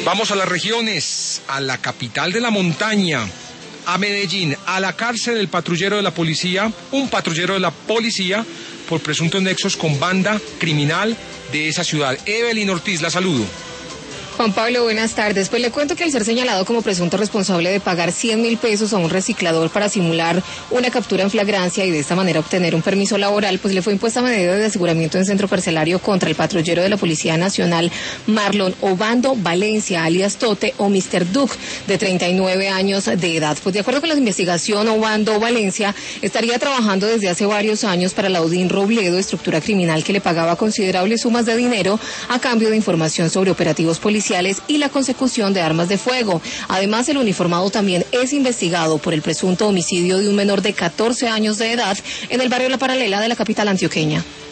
Vamos a las regiones, a la capital de la montaña, a Medellín, a la cárcel del patrullero de la policía, un patrullero de la policía, por presuntos nexos con banda criminal de esa ciudad. Evelyn Ortiz, la saludo. Juan Pablo, buenas tardes. Pues le cuento que al ser señalado como presunto responsable de pagar 100.000 pesos a un reciclador para simular una captura en flagrancia y de esta manera obtener un permiso laboral, pues le fue impuesta medida de aseguramiento en centro carcelario contra el patrullero de la Policía Nacional, Marlon Obando Valencia, alias Tote o Mr. Duke, de 39 años de edad. Pues de acuerdo con la investigación, Obando Valencia estaría trabajando desde hace varios años para la Odín Robledo, estructura criminal que le pagaba considerables sumas de dinero a cambio de información sobre operativos policiales y la consecución de armas de fuego. Además, el uniformado también es investigado por el presunto homicidio de un menor de 14 años de edad en el barrio La Paralela de la capital antioqueña.